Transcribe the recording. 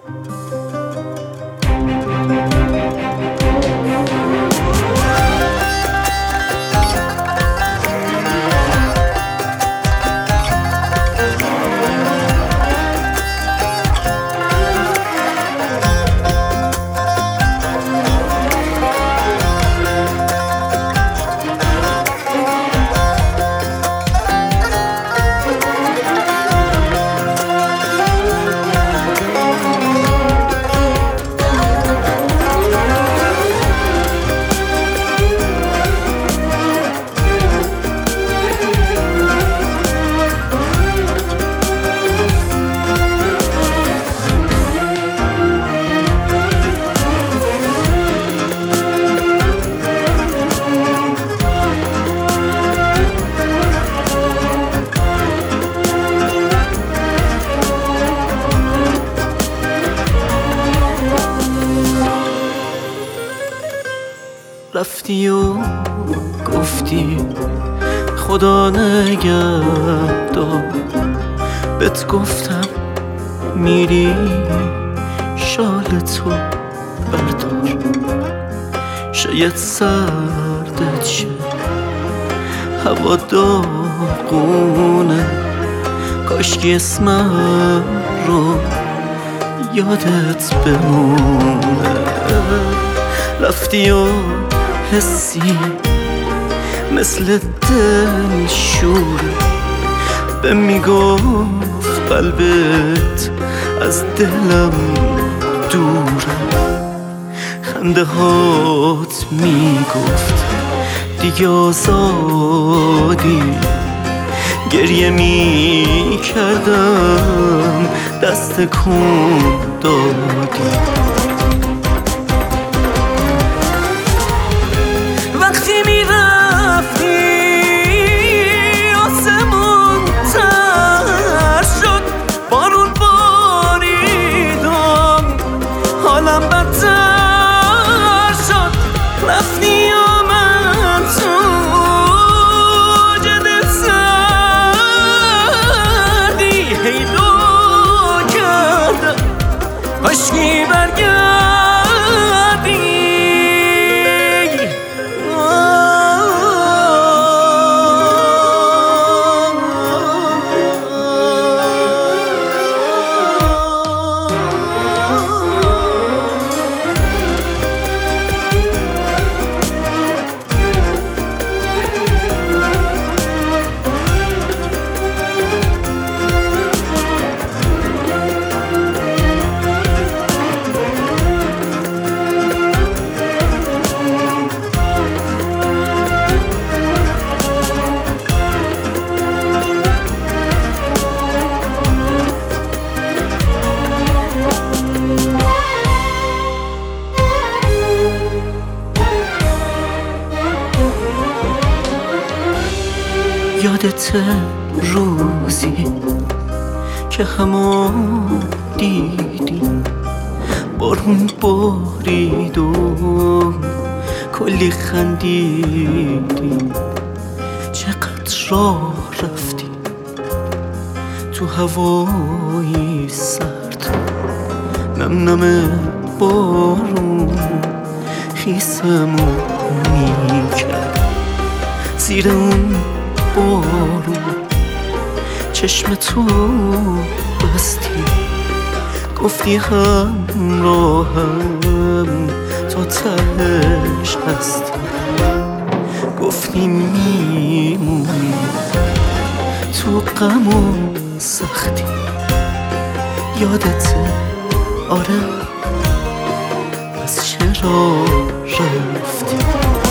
رفتی و گفتی خدا نگهدار، بهت گفتم میری شال تو بردار، شاید سردت شه هوا داغونه، کاشکی اسمم رو یادت بمونه. رفتی و حسی مثل دل شوره، به میگفت قلبت از دلم دوره، خنده هات میگفت دیگه آزادی، گریه میکردم دست کن دادی. وقتی میرفتی آسمون تر شد، بارون باریدم حالم بدتر شد. رفتی و من تو جده سردی هیدو کردم، کاشکی برگردی. یادت روزی که همو دیدیم، بارون بارید و کلی خندیدیم، چقدر راه رفتیم تو هوای سرد، نم نم بارون خیسمو میکرد. زیر اون بارون چشم تو بستی، گفتی همراهم تا تهش هستی، گفتی میمونی تو غم و سختی. یادت آره، پس چرا رفتی؟